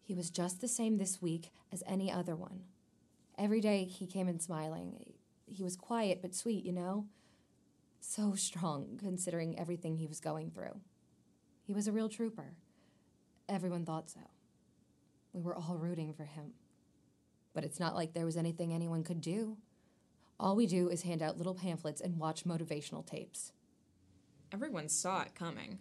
He was just the same this week as any other one. Every day he came in smiling. He was quiet but sweet, you know? So strong, considering everything he was going through. He was a real trooper. Everyone thought so. We were all rooting for him. But it's not like there was anything anyone could do. All we do is hand out little pamphlets and watch motivational tapes. Everyone saw it coming.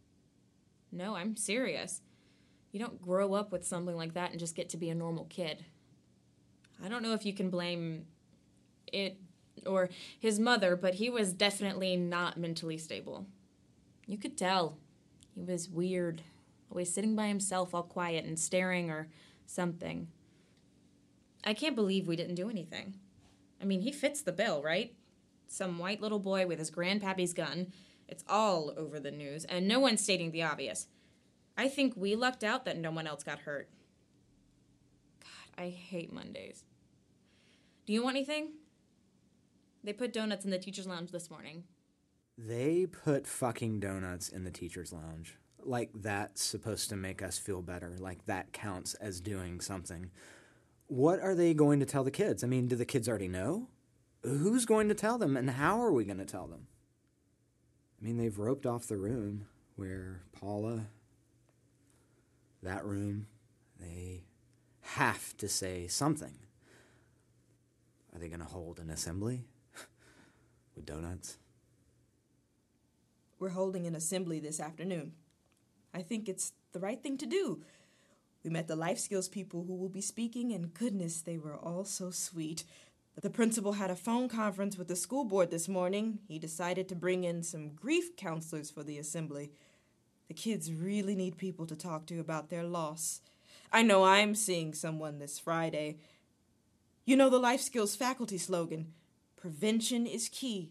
No, I'm serious. You don't grow up with something like that and just get to be a normal kid. I don't know if you can blame it or his mother, but he was definitely not mentally stable. You could tell. He was weird, always sitting by himself all quiet and staring or something. I can't believe we didn't do anything. I mean, he fits the bill, right? Some white little boy with his grandpappy's gun. It's all over the news, and no one's stating the obvious. I think we lucked out that no one else got hurt. God, I hate Mondays. Do you want anything? They put donuts in the teacher's lounge this morning. They put fucking donuts in the teacher's lounge. Like that's supposed to make us feel better. Like that counts as doing something. What are they going to tell the kids? I mean, do the kids already know? Who's going to tell them, and how are we going to tell them? I mean, they've roped off the room where Paula, that room, they have to say something. Are they going to hold an assembly with donuts? We're holding an assembly this afternoon. I think it's the right thing to do. We met the life skills people who will be speaking, and goodness, they were all so sweet. The principal had a phone conference with the school board this morning. He decided to bring in some grief counselors for the assembly. The kids really need people to talk to about their loss. I know I'm seeing someone this Friday. You know the life skills faculty slogan, prevention is key.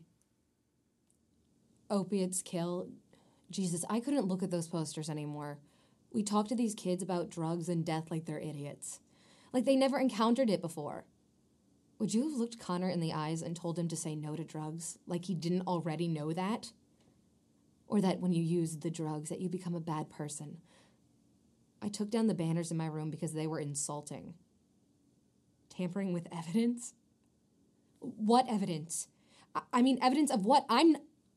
Opiates kill. Jesus, I couldn't look at those posters anymore. We talk to these kids about drugs and death like they're idiots. Like they never encountered it before. Would you have looked Connor in the eyes and told him to say no to drugs, like he didn't already know that? Or that when you use the drugs that you become a bad person? I took down the banners in my room because they were insulting. Tampering with evidence? What evidence? I mean, evidence of what? I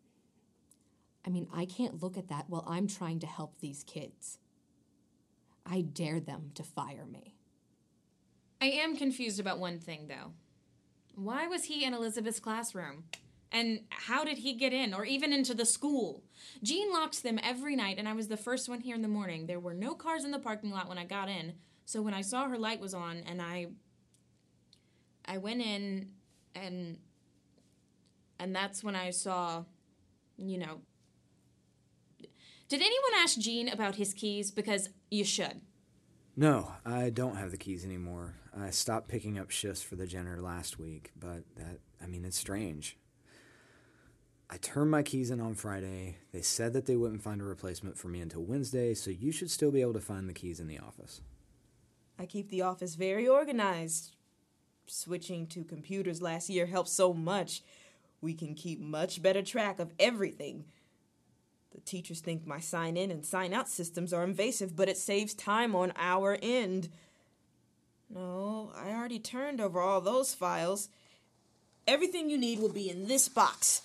can't look at that while I'm trying to help these kids. I dare them to fire me. I am confused about one thing, though. Why was he in Elizabeth's classroom? And how did he get in, or even into the school? Jean locks them every night, and I was the first one here in the morning. There were no cars in the parking lot when I got in, so when I saw her light was on, and I went in, and that's when I saw, you know. Did anyone ask Jean about his keys? Because you should. No, I don't have the keys anymore. I stopped picking up shifts for the janitor last week, but it's strange. I turned my keys in on Friday. They said that they wouldn't find a replacement for me until Wednesday, so you should still be able to find the keys in the office. I keep the office very organized. Switching to computers last year helped so much. We can keep much better track of everything. The teachers think my sign-in and sign-out systems are invasive, but it saves time on our end. No, I already turned over all those files. Everything you need will be in this box.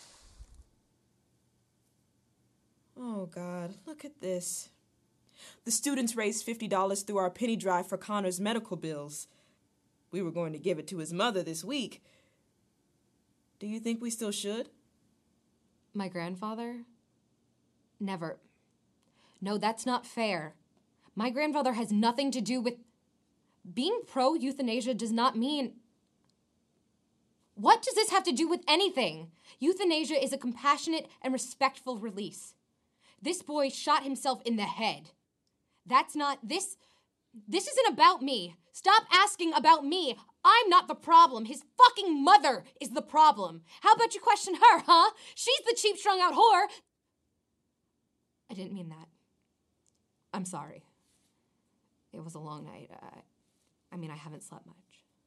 Oh, God, look at this. The students raised $50 through our penny drive for Connor's medical bills. We were going to give it to his mother this week. Do you think we still should? My grandfather? Never. No, that's not fair. My grandfather has nothing to do with... Being pro-euthanasia does not mean... What does this have to do with anything? Euthanasia is a compassionate and respectful release. This boy shot himself in the head. That's not... This isn't about me. Stop asking about me. I'm not the problem. His fucking mother is the problem. How about you question her, huh? She's the cheap strung-out whore. I didn't mean that. I'm sorry. It was a long night. I haven't slept much.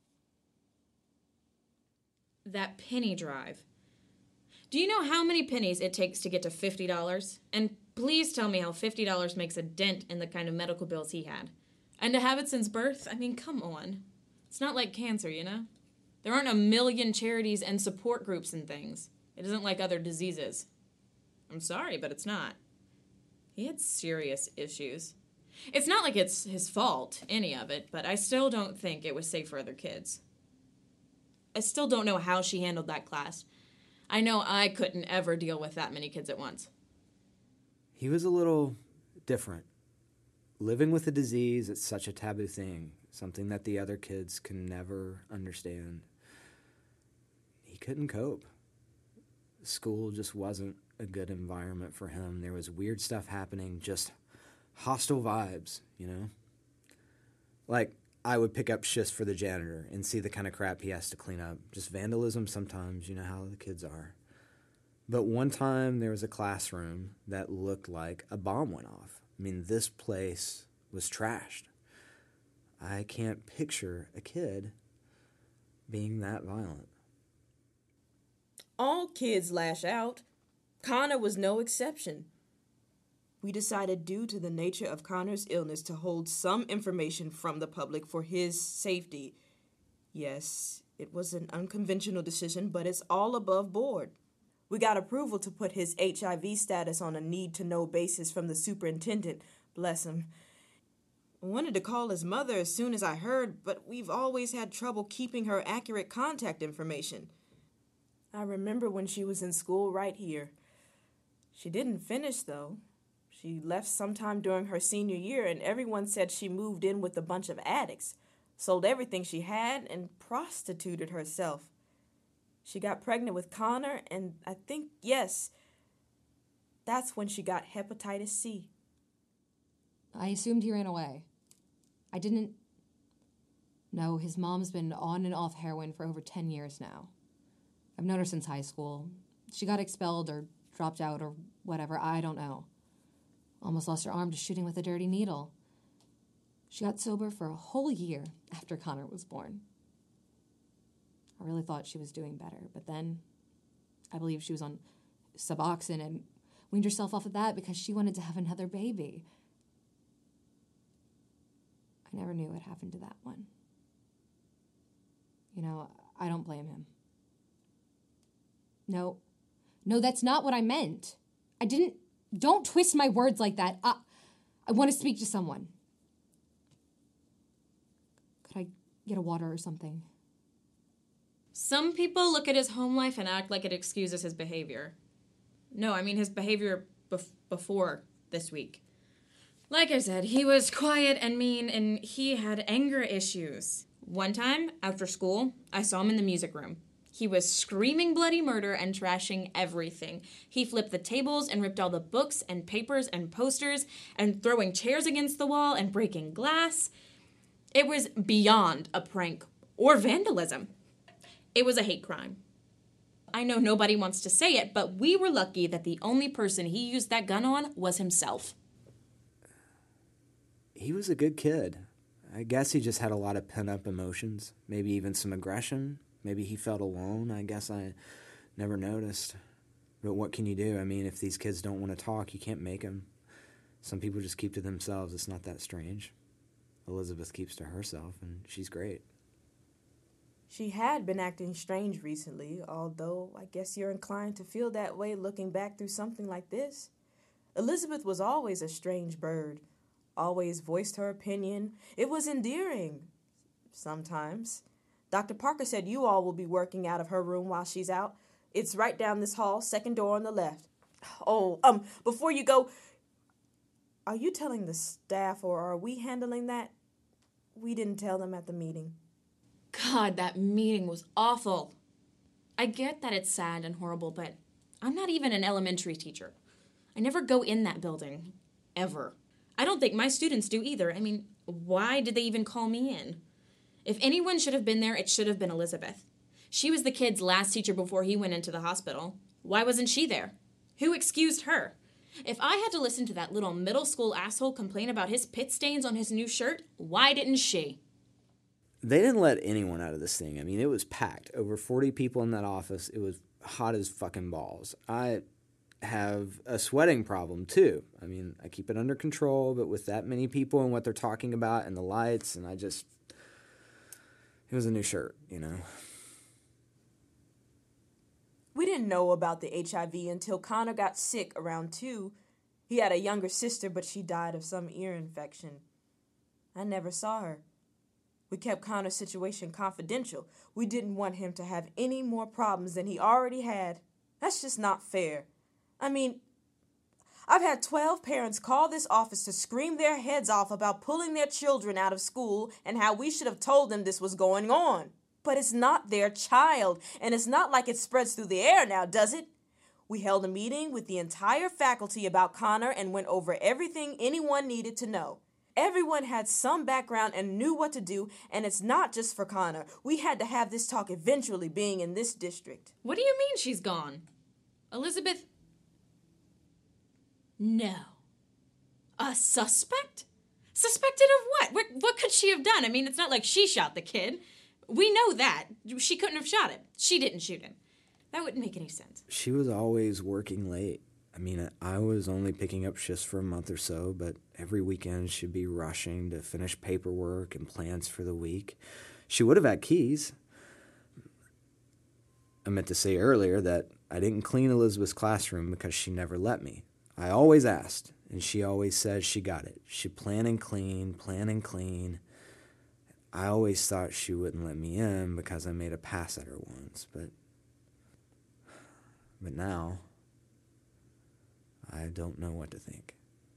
That penny drive. Do you know how many pennies it takes to get to $50? And please tell me how $50 makes a dent in the kind of medical bills he had. And to have it since birth, I mean, come on. It's not like cancer, you know? There aren't a million charities and support groups and things. It isn't like other diseases. I'm sorry, but it's not. He had serious issues. It's not like it's his fault, any of it, but I still don't think it was safe for other kids. I still don't know how she handled that class. I know I couldn't ever deal with that many kids at once. He was a little different. Living with a disease, it's such a taboo thing, something that the other kids can never understand. He couldn't cope. School just wasn't a good environment for him. There was weird stuff happening, just hostile vibes, you know? Like, I would pick up shifts for the janitor and see the kind of crap he has to clean up. Just vandalism sometimes, you know how the kids are. But one time there was a classroom that looked like a bomb went off. I mean, this place was trashed. I can't picture a kid being that violent. All kids lash out. Connor was no exception. We decided, due to the nature of Connor's illness, to hold some information from the public for his safety. Yes, it was an unconventional decision, but it's all above board. We got approval to put his HIV status on a need-to-know basis from the superintendent. Bless him. I wanted to call his mother as soon as I heard, but we've always had trouble keeping her accurate contact information. I remember when she was in school right here. She didn't finish, though. She left sometime during her senior year, and everyone said she moved in with a bunch of addicts, sold everything she had, and prostituted herself. She got pregnant with Connor, and I think, yes, that's when she got hepatitis C. I assumed he ran away. I didn't. No, his mom's been on and off heroin for over 10 years now. I've known her since high school. She got expelled or dropped out or whatever, I don't know. Almost lost her arm to shooting with a dirty needle. She got sober for a whole year after Connor was born. I really thought she was doing better, but then I believe she was on Suboxone and weaned herself off of that because she wanted to have another baby. I never knew what happened to that one. You know, I don't blame him. No, that's not what I meant. Don't twist my words like that. I want to speak to someone. Could I get a water or something? Some people look at his home life and act like it excuses his behavior. No, I mean his behavior before this week. Like I said, he was quiet and mean, and he had anger issues. One time, after school, I saw him in the music room. He was screaming bloody murder and trashing everything. He flipped the tables and ripped all the books and papers and posters and throwing chairs against the wall and breaking glass. It was beyond a prank or vandalism. It was a hate crime. I know nobody wants to say it, but we were lucky that the only person he used that gun on was himself. He was a good kid. I guess he just had a lot of pent-up emotions, maybe even some aggression. Maybe he felt alone. I guess I never noticed. But what can you do? I mean, if these kids don't want to talk, you can't make them. Some people just keep to themselves. It's not that strange. Elizabeth keeps to herself, and she's great. She had been acting strange recently, although I guess you're inclined to feel that way looking back through something like this. Elizabeth was always a strange bird, always voiced her opinion. It was endearing. Sometimes. Dr. Parker said you all will be working out of her room while she's out. It's right down this hall, second door on the left. Oh, before you go, are you telling the staff or are we handling that? We didn't tell them at the meeting. God, that meeting was awful. I get that it's sad and horrible, but I'm not even an elementary teacher. I never go in that building. Ever. I don't think my students do either. I mean, why did they even call me in? If anyone should have been there, it should have been Elizabeth. She was the kid's last teacher before he went into the hospital. Why wasn't she there? Who excused her? If I had to listen to that little middle school asshole complain about his pit stains on his new shirt, why didn't she? They didn't let anyone out of this thing. I mean, it was packed. Over 40 people in that office. It was hot as fucking balls. have a sweating problem too. I mean, I keep it under control, but with that many people and what they're talking about and the lights, and it was a new shirt, you know. We didn't know about the HIV until Connor got sick around 2. He had a younger sister, but she died of some ear infection. I never saw her. We kept Connor's situation confidential. We didn't want him to have any more problems than he already had. That's just not fair. I mean, I've had 12 parents call this office to scream their heads off about pulling their children out of school and how we should have told them this was going on. But it's not their child, and it's not like it spreads through the air now, does it? We held a meeting with the entire faculty about Connor and went over everything anyone needed to know. Everyone had some background and knew what to do, and it's not just for Connor. We had to have this talk eventually, being in this district. What do you mean she's gone? Elizabeth? No. A suspect? Suspected of what? What could she have done? I mean, it's not like she shot the kid. We know that. She couldn't have shot him. She didn't shoot him. That wouldn't make any sense. She was always working late. I mean, I was only picking up shifts for a month or so, but every weekend she'd be rushing to finish paperwork and plans for the week. She would have had keys. I meant to say earlier that I didn't clean Elizabeth's classroom because she never let me. I always asked, and she always said she got it. She'd plan and clean. I always thought she wouldn't let me in because I made a pass at her once, but now I don't know what to think.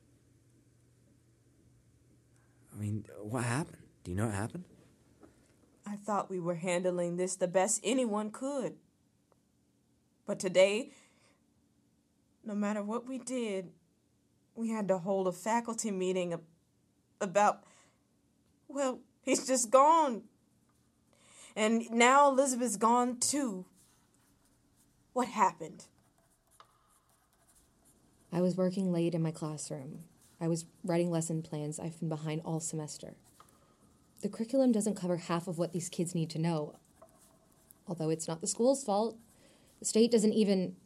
I mean, what happened? Do you know what happened? I thought we were handling this the best anyone could. But today, no matter what we did, we had to hold a faculty meeting about, well, he's just gone. And now Elizabeth's gone too. What happened? I was working late in my classroom. I was writing lesson plans I've been behind all semester. The curriculum doesn't cover half of what these kids need to know. Although it's not the school's fault. The state doesn't even...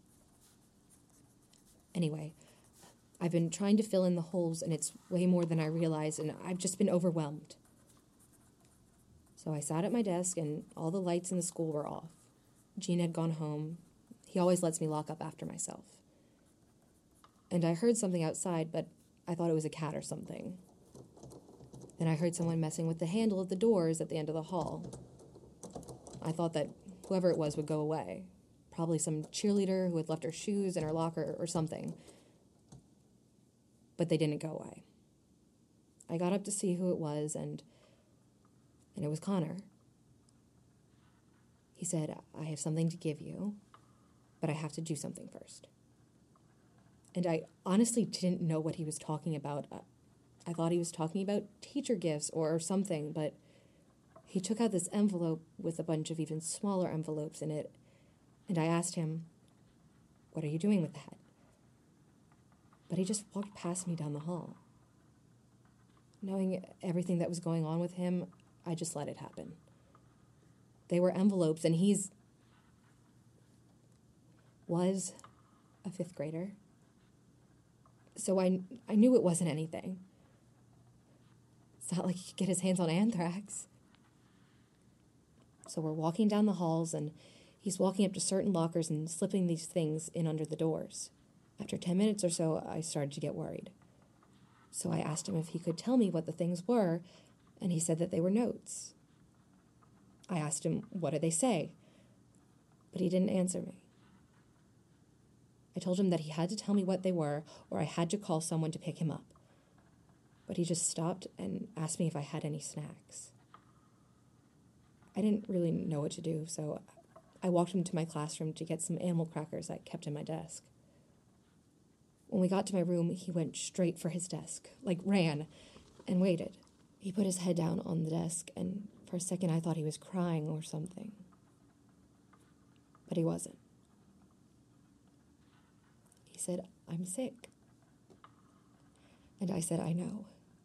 Anyway, I've been trying to fill in the holes, and it's way more than I realized, and I've just been overwhelmed. So I sat at my desk, and all the lights in the school were off. Gene had gone home. He always lets me lock up after myself. And I heard something outside, but I thought it was a cat or something. Then I heard someone messing with the handle of the doors at the end of the hall. I thought that whoever it was would go away. Probably some cheerleader who had left her shoes in her locker or something. But they didn't go away. I got up to see who it was, and it was Connor. He said, "I have something to give you, but I have to do something first." And I honestly didn't know what he was talking about. I thought he was talking about teacher gifts or something, but he took out this envelope with a bunch of even smaller envelopes in it, and I asked him, "What are you doing with that?" But he just walked past me down the hall. Knowing everything that was going on with him, I just let it happen. They were envelopes, and was a 5th grader. So I knew it wasn't anything. It's not like he could get his hands on anthrax. So we're walking down the halls, and he's walking up to certain lockers and slipping these things in under the doors. After 10 minutes or so, I started to get worried. So I asked him if he could tell me what the things were, and he said that they were notes. I asked him, "What do they say?" But he didn't answer me. I told him that he had to tell me what they were, or I had to call someone to pick him up. But he just stopped and asked me if I had any snacks. I didn't really know what to do, so I walked him to my classroom to get some animal crackers I kept in my desk. When we got to my room, he went straight for his desk, ran, and waited. He put his head down on the desk, and for a second I thought he was crying or something. But he wasn't. He said, "I'm sick." And I said, "I know."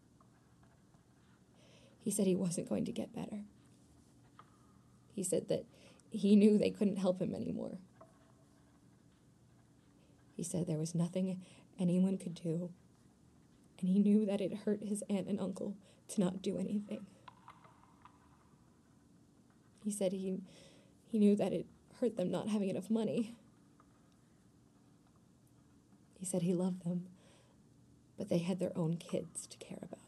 He said he wasn't going to get better. He said that he knew they couldn't help him anymore. He said there was nothing anyone could do, and he knew that it hurt his aunt and uncle to not do anything. He said he knew that it hurt them not having enough money. He said he loved them, but they had their own kids to care about.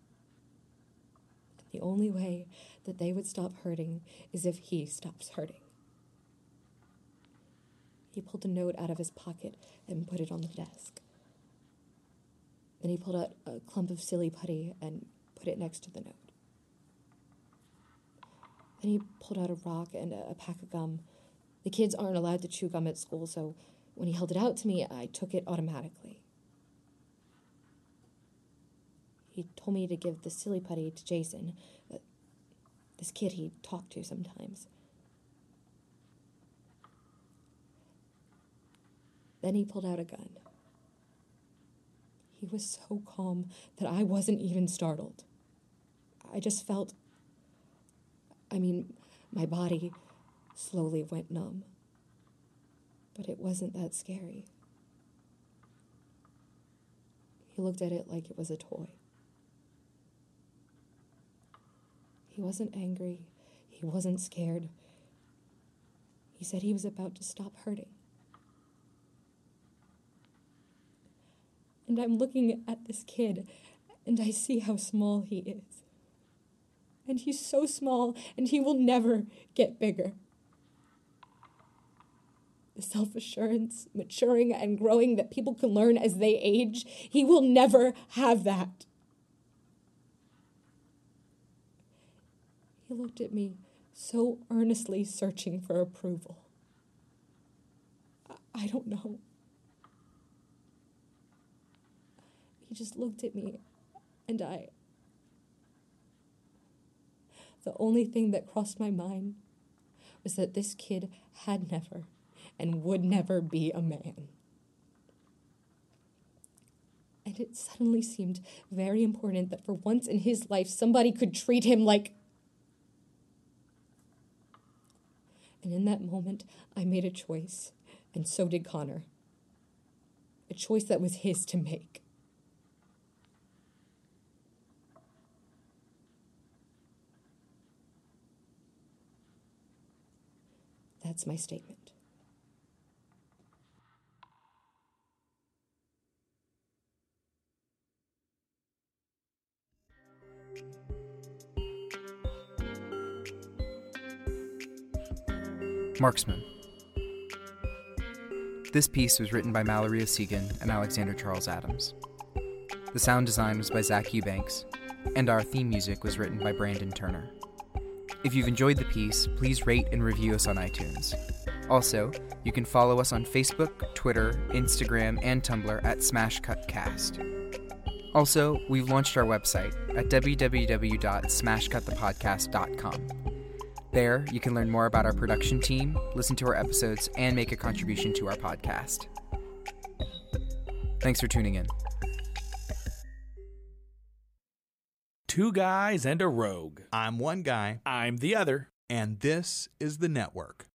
And the only way that they would stop hurting is if he stops hurting. He pulled a note out of his pocket and put it on the desk. Then he pulled out a clump of silly putty and put it next to the note. Then he pulled out a rock and a pack of gum. The kids aren't allowed to chew gum at school, so when he held it out to me, I took it automatically. He told me to give the silly putty to Jason, this kid he talked to sometimes. Then he pulled out a gun. He was so calm that I wasn't even startled. I just felt, my body slowly went numb. But it wasn't that scary. He looked at it like it was a toy. He wasn't angry. He wasn't scared. He said he was about to stop hurting. And I'm looking at this kid, and I see how small he is. And he's so small, and he will never get bigger. The self-assurance, maturing, and growing that people can learn as they age, he will never have that. He looked at me so earnestly, searching for approval. I don't know. He just looked at me, and the only thing that crossed my mind was that this kid had never and would never be a man. And it suddenly seemed very important that for once in his life, somebody could treat him like... And in that moment, I made a choice, and so did Connor. A choice that was his to make. That's my statement. Marksman. This piece was written by Mallory O'Segan and Alexander Charles Adams. The sound design was by Zach Eubanks, and our theme music was written by Brandon Turner. If you've enjoyed the piece, please rate and review us on iTunes. Also, you can follow us on Facebook, Twitter, Instagram, and Tumblr at SmashCutCast. Also, we've launched our website at www.smashcutthepodcast.com. There, you can learn more about our production team, listen to our episodes, and make a contribution to our podcast. Thanks for tuning in. Two guys and a rogue. I'm one guy. I'm the other. And this is The Network.